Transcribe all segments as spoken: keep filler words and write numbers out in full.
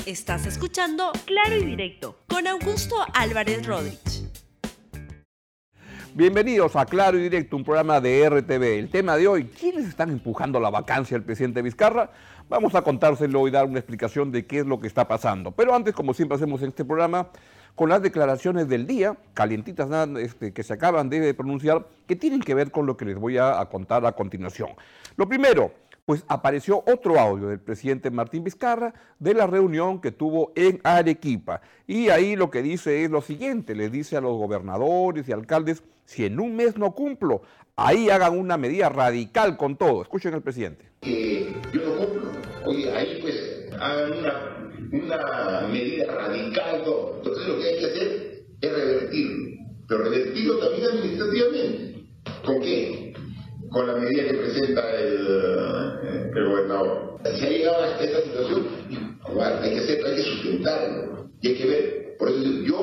Estás escuchando Claro y Directo con Augusto Álvarez Rodríguez. Bienvenidos a Claro y Directo, un programa de R T V. El tema de hoy, ¿quiénes están empujando la vacancia del presidente Vizcarra? Vamos a contárselo y dar una explicación de qué es lo que está pasando. Pero antes, como siempre hacemos en este programa, con las declaraciones del día, calientitas este, que se acaban de pronunciar, que tienen que ver con lo que les voy a, a contar a continuación. Lo primero, pues apareció otro audio del presidente Martín Vizcarra de la reunión que tuvo en Arequipa. Y ahí lo que dice es lo siguiente, le dice a los gobernadores y alcaldes, si en un mes no cumplo, ahí hagan una medida radical con todo. Escuchen al presidente. Que yo no cumplo, oye, ahí pues hagan una, una medida radical, todo. Entonces lo que hay que hacer es revertirlo, pero revertirlo también administrativamente. ¿Con qué? Con la medida que presenta el, el gobernador. Si ha llegado a esta situación, igual, hay que hacer, hay que sustentarlo y hay que ver. Por eso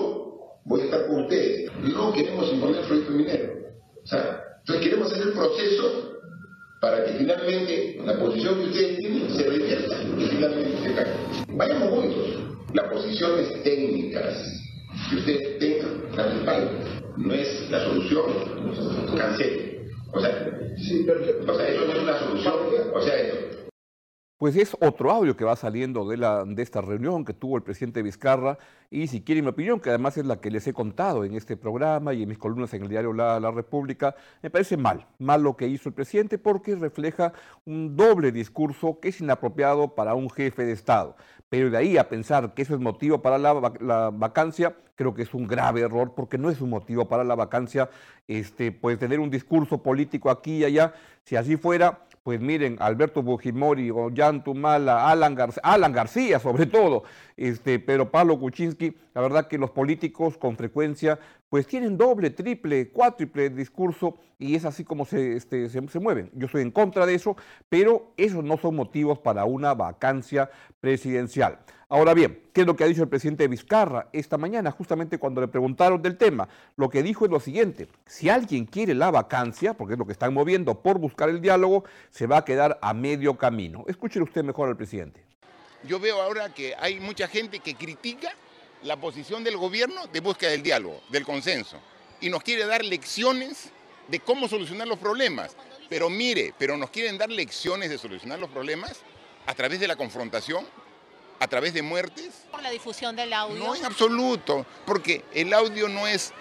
yo voy a estar con ustedes. No queremos imponer proyecto minero. O sea, entonces queremos hacer el proceso para que finalmente la posición que ustedes tienen se revierta y finalmente se caiga. Vayamos juntos. Las posiciones técnicas que ustedes tengan, la respaldo. No es la solución, cancelen. O sea, sí, o sea, eso no es una solución, o sea, eso. Pues es otro audio que va saliendo de, la, de esta reunión que tuvo el presidente Vizcarra y si quieren mi opinión, que además es la que les he contado en este programa y en mis columnas en el diario La, la República, me parece mal, mal lo que hizo el presidente porque refleja un doble discurso que es inapropiado para un jefe de Estado. Pero de ahí a pensar que eso es motivo para la, la vacancia, creo que es un grave error porque no es un motivo para la vacancia este, pues tener un discurso político aquí y allá. Si así fuera, pues miren, Alberto Fujimori, Ollanta Alan García, Alan García sobre todo, este, pero Pablo Kuczynski, la verdad que los políticos con frecuencia pues tienen doble, triple, cuádruple discurso y es así como se, este, se, se mueven. Yo estoy en contra de eso, pero esos no son motivos para una vacancia presidencial. Ahora bien, ¿qué es lo que ha dicho el presidente Vizcarra esta mañana? Justamente cuando le preguntaron del tema, lo que dijo es lo siguiente, si alguien quiere la vacancia, porque es lo que están moviendo por buscar el diálogo, se va a quedar a medio camino. Escuchen usted mejor al presidente. Yo veo ahora que hay mucha gente que critica la posición del gobierno de búsqueda del diálogo, del consenso, y nos quiere dar lecciones de cómo solucionar los problemas. Pero mire, pero nos quieren dar lecciones de solucionar los problemas a través de la confrontación, a través de muertes. ¿Por la difusión del audio? No, en absoluto, porque el audio no es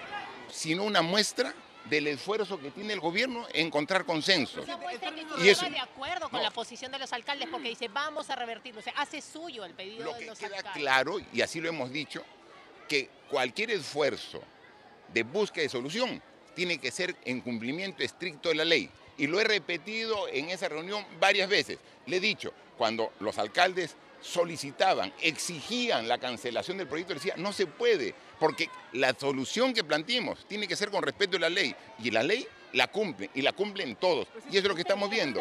sino una muestra del esfuerzo que tiene el gobierno en encontrar consenso. O sea, puede ser que no y eso, de acuerdo con no. la posición de los alcaldes porque dice vamos a revertirlo, o sea, hace suyo el pedido Lo de que los queda alcaldes. claro, y así lo hemos dicho, que cualquier esfuerzo de búsqueda de solución tiene que ser en cumplimiento estricto de la ley. Y lo he repetido en esa reunión varias veces. Le he dicho, cuando los alcaldes solicitaban, exigían la cancelación del proyecto, decía, no se puede, porque la solución que planteemos tiene que ser con respeto de la ley, y la ley la cumplen, y la cumplen todos, y eso es lo que estamos viendo.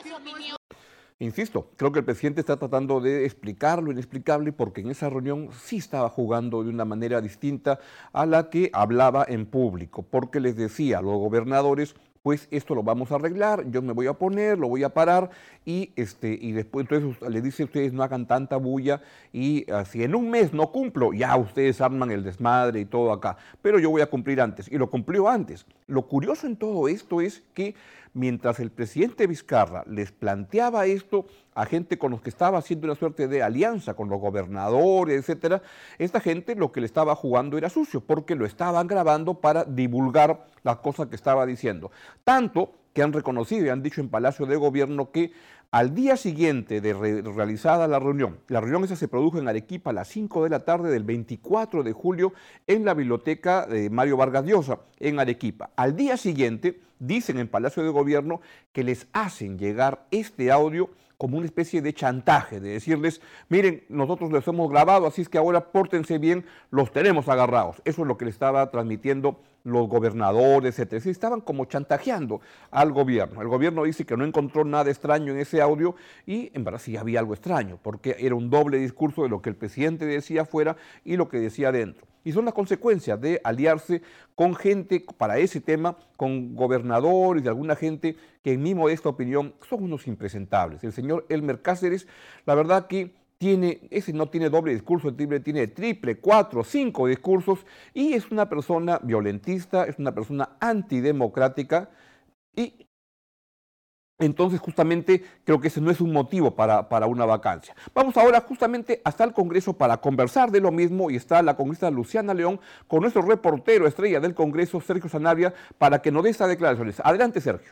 Insisto, creo que el presidente está tratando de explicar lo inexplicable porque en esa reunión sí estaba jugando de una manera distinta a la que hablaba en público, porque les decía a los gobernadores, pues esto lo vamos a arreglar, yo me voy a poner, lo voy a parar y, este, y después entonces le dice a ustedes no hagan tanta bulla y uh, si en un mes no cumplo, ya ustedes arman el desmadre y todo acá, pero yo voy a cumplir antes y lo cumplió antes. Lo curioso en todo esto es que mientras el presidente Vizcarra les planteaba esto a gente con los que estaba haciendo una suerte de alianza, con los gobernadores, etcétera, esta gente lo que le estaba jugando era sucio, porque lo estaban grabando para divulgar las cosas que estaba diciendo. Tanto que han reconocido y han dicho en Palacio de Gobierno que al día siguiente de re realizada la reunión, la reunión esa se produjo en Arequipa a las cinco de la tarde del veinticuatro de julio en la biblioteca de Mario Vargas Llosa, en Arequipa. Al día siguiente, dicen en Palacio de Gobierno que les hacen llegar este audio como una especie de chantaje, de decirles, miren, nosotros los hemos grabado, así es que ahora pórtense bien, los tenemos agarrados. Eso es lo que le estaba transmitiendo los gobernadores, etcétera. Sí, estaban como chantajeando al gobierno. El gobierno dice que no encontró nada extraño en ese audio y en verdad sí había algo extraño, porque era un doble discurso de lo que el presidente decía afuera y lo que decía adentro. Y son las consecuencias de aliarse con gente para ese tema, con gobernadores y alguna gente que en mi modesta opinión son unos impresentables. El señor Elmer Cáceres, la verdad que tiene, ese no tiene doble discurso, tiene, tiene triple, cuatro, cinco discursos, y es una persona violentista, es una persona antidemocrática, y entonces justamente creo que ese no es un motivo para, para una vacancia. Vamos ahora justamente hasta el Congreso para conversar de lo mismo, y está la congresista Luciana León con nuestro reportero estrella del Congreso, Sergio Sanabria, para que nos dé estas declaraciones. Adelante, Sergio.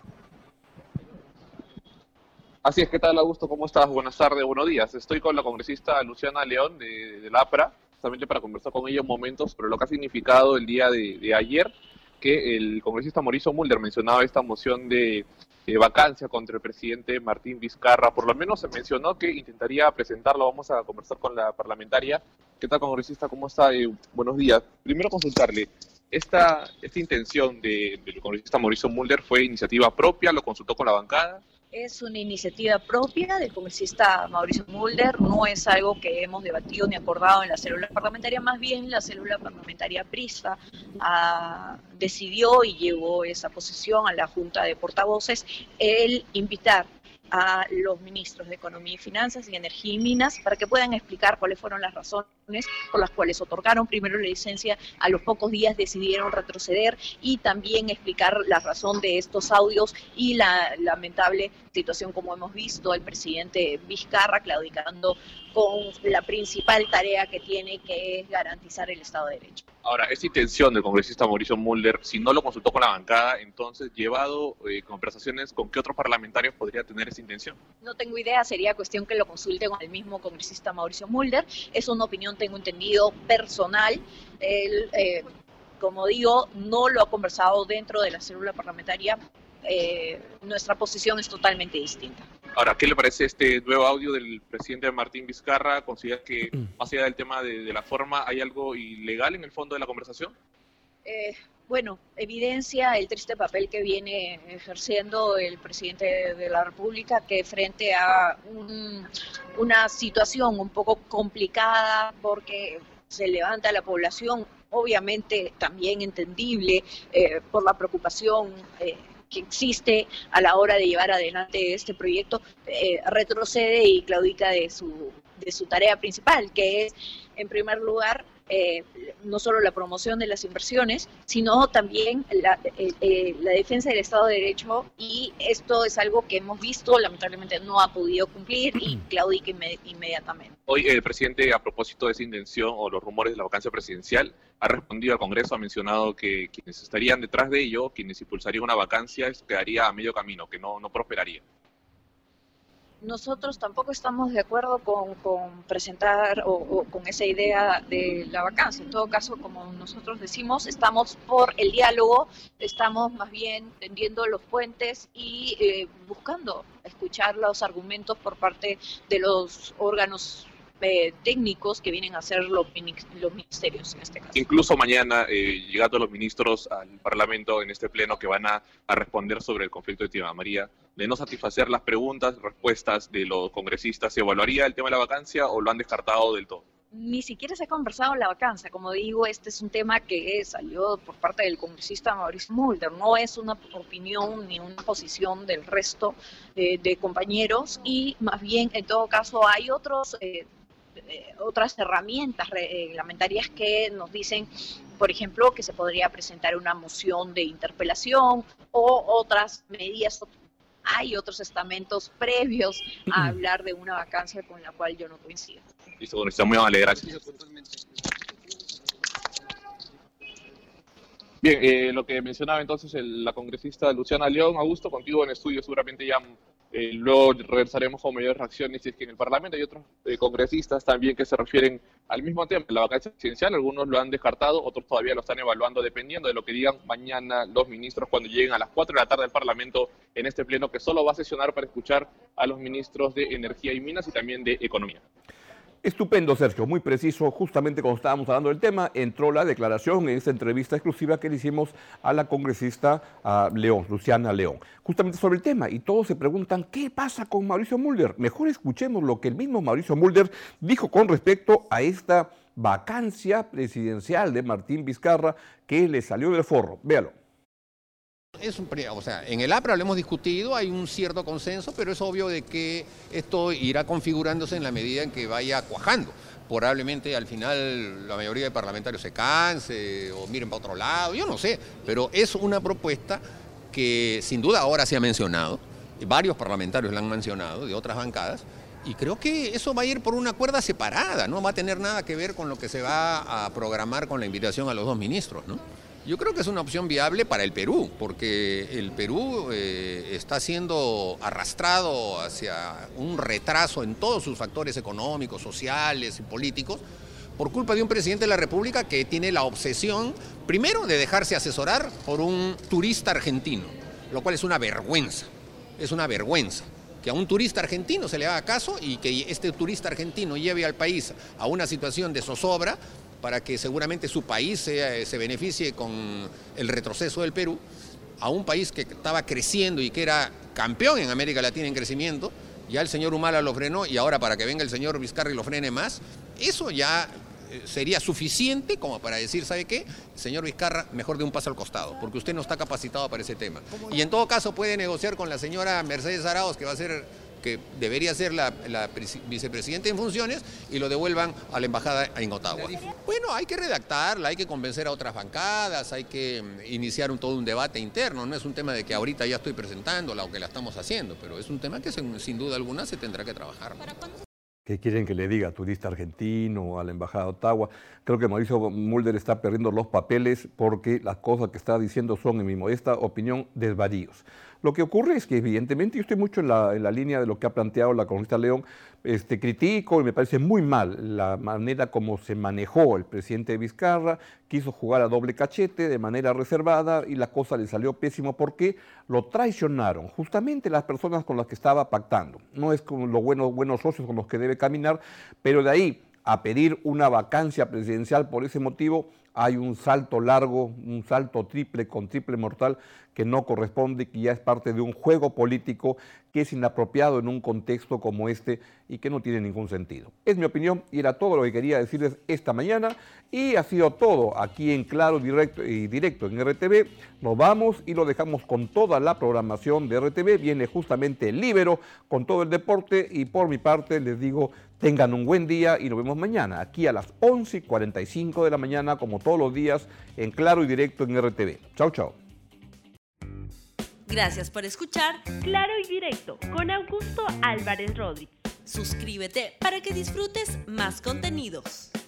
Así es, ¿qué tal, Augusto? ¿Cómo estás? Buenas tardes, buenos días. Estoy con la congresista Luciana León de, de la APRA, justamente para conversar con ella un momento sobre lo que ha significado el día de, de ayer, que el congresista Mauricio Mulder mencionaba esta moción de, de vacancia contra el presidente Martín Vizcarra. Por lo menos se mencionó que intentaría presentarlo. Vamos a conversar con la parlamentaria. ¿Qué tal, congresista? ¿Cómo está? Eh, buenos días. Primero consultarle, esta, esta intención de, del congresista Mauricio Mulder fue iniciativa propia, lo consultó con la bancada. Es una iniciativa propia del congresista Mauricio Mulder, no es algo que hemos debatido ni acordado en la célula parlamentaria, más bien la célula parlamentaria PRISA ah, decidió y llevó esa posición a la Junta de Portavoces, el invitar a los ministros de Economía y Finanzas y Energía y Minas para que puedan explicar cuáles fueron las razones por las cuales otorgaron primero la licencia, a los pocos días decidieron retroceder, y también explicar la razón de estos audios y la lamentable situación, como hemos visto, el presidente Vizcarra claudicando con la principal tarea que tiene, que es garantizar el Estado de Derecho. Ahora, esa intención del congresista Mauricio Mulder, si no lo consultó con la bancada, entonces, llevado eh, conversaciones, ¿con qué otros parlamentarios podría tener esa intención? No tengo idea, sería cuestión que lo consulte con el mismo congresista Mauricio Mulder. Es una opinión, tengo entendido, personal. Él, eh, como digo, no lo ha conversado dentro de la célula parlamentaria. Eh, nuestra posición es totalmente distinta. Ahora, ¿qué le parece este nuevo audio del presidente Martín Vizcarra? ¿Considera que, más allá del tema de, de la forma, hay algo ilegal en el fondo de la conversación? Eh, bueno, evidencia el triste papel que viene ejerciendo el presidente de, de la República, que frente a un, una situación un poco complicada porque se levanta la población, obviamente también entendible eh, por la preocupación eh, que existe a la hora de llevar adelante este proyecto, eh, retrocede y claudica de su, de su tarea principal, que es, en primer lugar, eh, no solo la promoción de las inversiones, sino también la, eh, eh, la defensa del Estado de Derecho, y esto es algo que hemos visto, lamentablemente no ha podido cumplir y claudica inmed inmediatamente. Hoy el presidente, a propósito de esa intención o los rumores de la vacancia presidencial, ha respondido al Congreso, ha mencionado que quienes estarían detrás de ello, quienes impulsarían una vacancia, eso quedaría a medio camino, que no, no prosperaría. Nosotros tampoco estamos de acuerdo con, con presentar o, o con esa idea de la vacancia. En todo caso, como nosotros decimos, estamos por el diálogo, estamos más bien tendiendo los puentes y eh, buscando escuchar los argumentos por parte de los órganos eh, técnicos que vienen a ser los, los ministerios en este caso. Incluso mañana, eh, llegando los ministros al Parlamento en este pleno que van a, a responder sobre el conflicto de Tierra María, de no satisfacer las preguntas, respuestas de los congresistas, ¿se evaluaría el tema de la vacancia o lo han descartado del todo? Ni siquiera se ha conversado la vacancia. Como digo, este es un tema que salió por parte del congresista Mauricio Mulder. No es una opinión ni una posición del resto eh, de compañeros, y más bien, en todo caso, hay otros... Eh, Eh, otras herramientas reglamentarias que nos dicen, por ejemplo, que se podría presentar una moción de interpelación o otras medidas. Hay otros estamentos previos a hablar de una vacancia con la cual yo no coincido. Listo, bueno, está muy amable, gracias. Bien, eh, lo que mencionaba entonces el, la congresista Luciana León. Augusto, contigo en estudio seguramente ya eh, luego regresaremos con mayores reacciones, y es que en el Parlamento hay otros eh, congresistas también que se refieren al mismo tema, la vacancia presidencial. Algunos lo han descartado, otros todavía lo están evaluando, dependiendo de lo que digan mañana los ministros cuando lleguen a las cuatro de la tarde al Parlamento, en este pleno que solo va a sesionar para escuchar a los ministros de Energía y Minas y también de Economía. Estupendo, Sergio, muy preciso. Justamente cuando estábamos hablando del tema, entró la declaración en esta entrevista exclusiva que le hicimos a la congresista a León, Luciana León, justamente sobre el tema. Y todos se preguntan, ¿qué pasa con Mauricio Mulder? Mejor escuchemos lo que el mismo Mauricio Mulder dijo con respecto a esta vacancia presidencial de Martín Vizcarra que le salió del forro. Véalo. Es un, o sea, en el APRA lo hemos discutido, hay un cierto consenso, pero es obvio de que esto irá configurándose en la medida en que vaya cuajando. Probablemente al final la mayoría de parlamentarios se canse o miren para otro lado, yo no sé, pero es una propuesta que sin duda ahora se ha mencionado, varios parlamentarios la han mencionado de otras bancadas, y creo que eso va a ir por una cuerda separada, no va a tener nada que ver con lo que se va a programar con la invitación a los dos ministros, ¿no? Yo creo que es una opción viable para el Perú, porque el Perú eh, está siendo arrastrado hacia un retraso en todos sus factores económicos, sociales y políticos, por culpa de un presidente de la República que tiene la obsesión, primero, de dejarse asesorar por un turista argentino, lo cual es una vergüenza, es una vergüenza. Que a un turista argentino se le haga caso y que este turista argentino lleve al país a una situación de zozobra para que seguramente su país se, se beneficie con el retroceso del Perú, a un país que estaba creciendo y que era campeón en América Latina en crecimiento, ya el señor Humala lo frenó y ahora para que venga el señor Vizcarra y lo frene más, eso ya sería suficiente como para decir, ¿sabe qué? Señor Vizcarra, mejor de un paso al costado, porque usted no está capacitado para ese tema. Y en todo caso puede negociar con la señora Mercedes Arauz, que va a ser... que debería ser la, la vicepresidenta en funciones, y lo devuelvan a la embajada en Ottawa. Bueno, hay que redactarla, hay que convencer a otras bancadas, hay que iniciar un, todo un debate interno, no es un tema de que ahorita ya estoy presentándola o que la estamos haciendo, pero es un tema que sin, sin duda alguna se tendrá que trabajar, ¿no? ¿Qué quieren que le diga? Turista argentino, a la embajada de Ottawa. Creo que Mauricio Mulder está perdiendo los papeles porque las cosas que está diciendo son, en mi modesta opinión, desvaríos. Lo que ocurre es que, evidentemente, yo estoy mucho en la, en la línea de lo que ha planteado la congresista León. Este, critico y me parece muy mal la manera como se manejó el presidente Vizcarra. Quiso jugar a doble cachete de manera reservada y la cosa le salió pésimo porque lo traicionaron justamente las personas con las que estaba pactando. No es con los buenos, buenos socios con los que debe caminar, pero de ahí a pedir una vacancia presidencial por ese motivo hay un salto largo, un salto triple con triple mortal que no corresponde, que ya es parte de un juego político que es inapropiado en un contexto como este y que no tiene ningún sentido. Es mi opinión y era todo lo que quería decirles esta mañana y ha sido todo aquí en Claro Directo y Directo en R T V. Nos vamos y lo dejamos con toda la programación de R T V. Viene justamente el Líbero con todo el deporte y por mi parte les digo tengan un buen día y nos vemos mañana aquí a las once y cuarenta y cinco de la mañana como todos los días en Claro y Directo en R T V. Chao, chao. Gracias por escuchar Claro y Directo con Augusto Álvarez Rodríguez. Suscríbete para que disfrutes más contenidos.